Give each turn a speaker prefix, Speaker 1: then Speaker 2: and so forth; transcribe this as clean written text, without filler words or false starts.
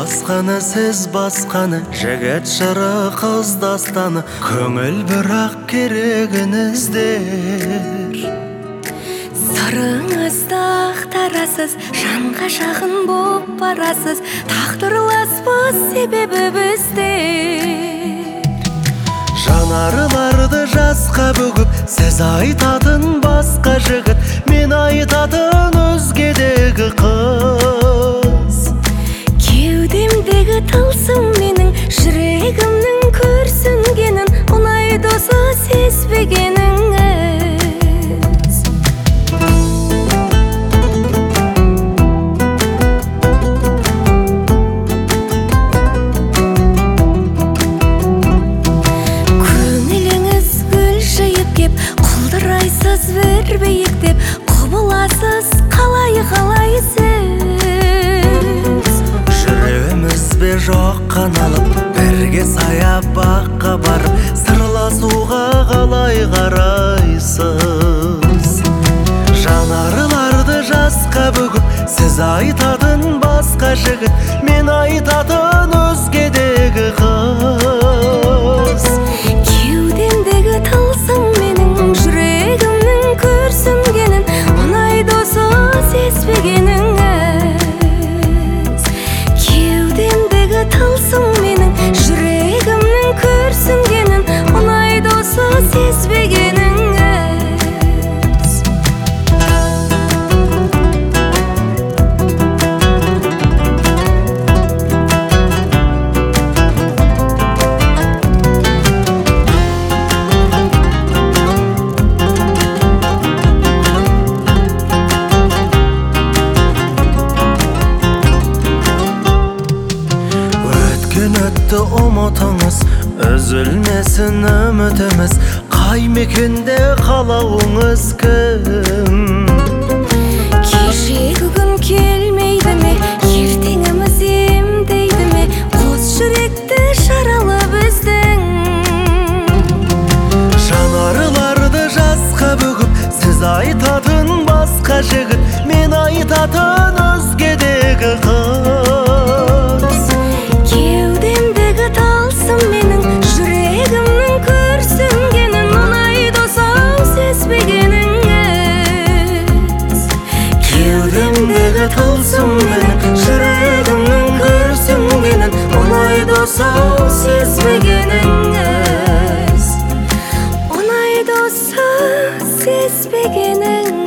Speaker 1: басқаны сіз басқаны, жігіт жыры қыз дастаны, көңіл бірақ керегіңіздер.
Speaker 2: Сырыңызды ақтарасыз, жанға жақын боп барасыз, тағдырласпыз себебі біздер.
Speaker 1: Жанарыларды жасқа бөгіп, сіз айтатын басқа жігіт, мен айтатын өзгедегі қыз.
Speaker 2: Кеудемдегі тылсым менің, жүрегімнің көрсінгенін, ұнайды осы сезбегеніңіз. Көңіліңіз гүл жиып кеп, құлдырайсыз бір биіктеп, құбыласыз қалай-қалайсыз.
Speaker 1: Жүреміз бе жоқ қаналып, бірге саябаққа барып, сырласуға қалай қарайсыз? Жанарыларды жасқа бөгіп, сіз айтатын басқа жігіт, мен айтатын өзгедегі қыз.
Speaker 2: Кеудемдегі тылсым менің, жүрегімнің көрсінгенін, ұнайды осы сезбегеніңіз. Кеудемдегі тылсым менің, жүрегімнің көрсінгенін, ұнайды осы сезбегеніңіз.
Speaker 1: Өтті ұмытыңыз, үзілмесін үмітіміз, қай мекенде қалауыңыз кім?
Speaker 2: Кешегі күн келмейді ме, ертеңіміз емдейді ме, қос жүректі жаралы біздің.
Speaker 1: Жанарыларды жасқа бөгіп, сіз айтатын басқа жігіт, мен айтатын өзгедегі қыз.
Speaker 2: Кеудемдегі тылсым менің, жүрегімнің көрсінгенін, ұнайды осы сезбегеніңіз.
Speaker 1: Кеудемдегі тылсым менің, жүрегімнің көрсінгенін, ұнайды осы сезбегеніңіз.
Speaker 2: Ұнайды осы сезбегеніңіз.